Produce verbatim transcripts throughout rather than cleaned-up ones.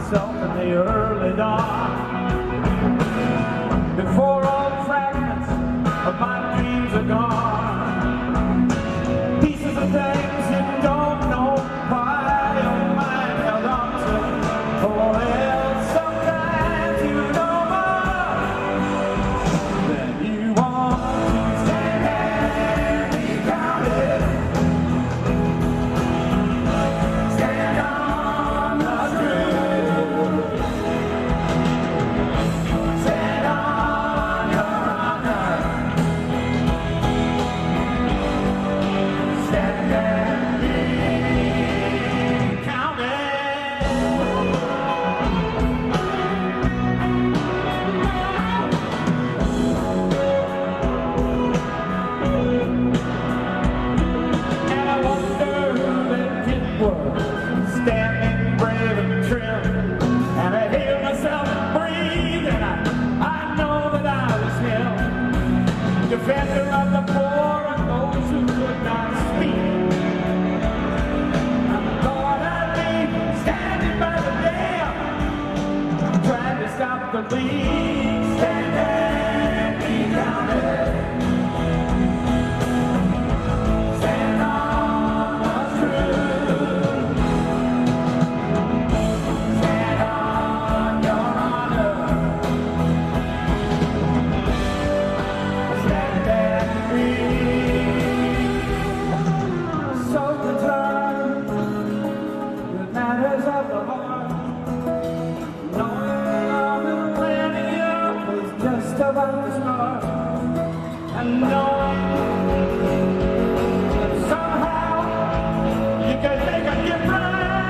myself in the early dawn. Before all fragments of my dreams are gone, pieces of things you don't know why your mind held on to. Oh well, sometimes you know more than you want to stand and be counted. Stand on the truth. Stand on your honor. Stand and be counted. And I wonder who that kid was, standing brave and trim. And I hear myself breathe, and I, I know that I was him, defender of the poor and those who could not speak. I thought I'd be standing by the dam, trying to stop the leak. Stand and be counted. Stand on the truth. Stand on your honor. Stand and be so concerned with matters of the heart. Knowing love and planning up is just about to start. And knowing that somehow you can make a difference.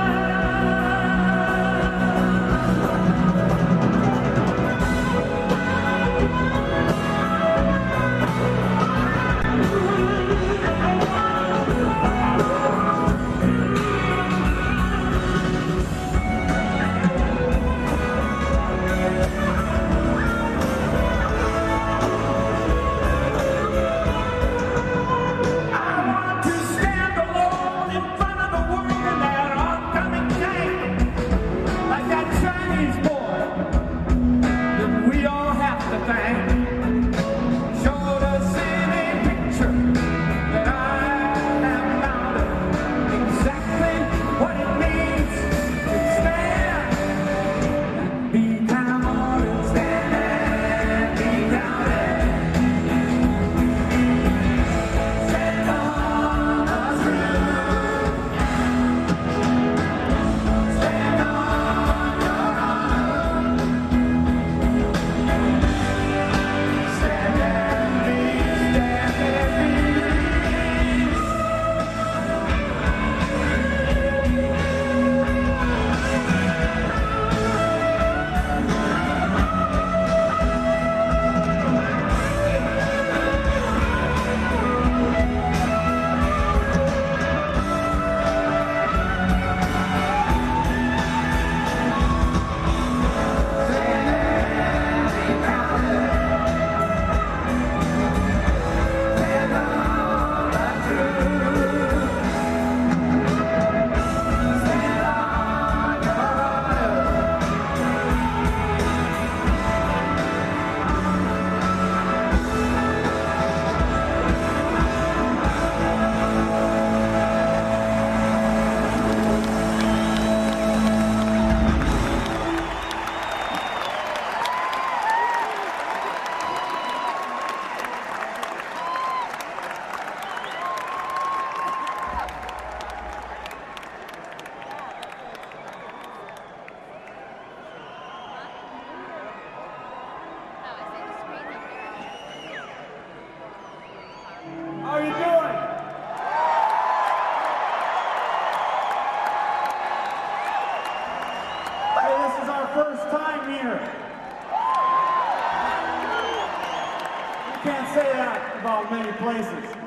I want to stand alone in front of the world in that oncoming day, like that Chinese boy that we all have to thank. Showed us in a picture that I have mounted exactly what it means to stand and be counted. Stand and be counted. Stand on the truth. Stand on your honor. Stand and be, stand and be. How are you doing? Hey, this is our first time here. You can't say that about many places.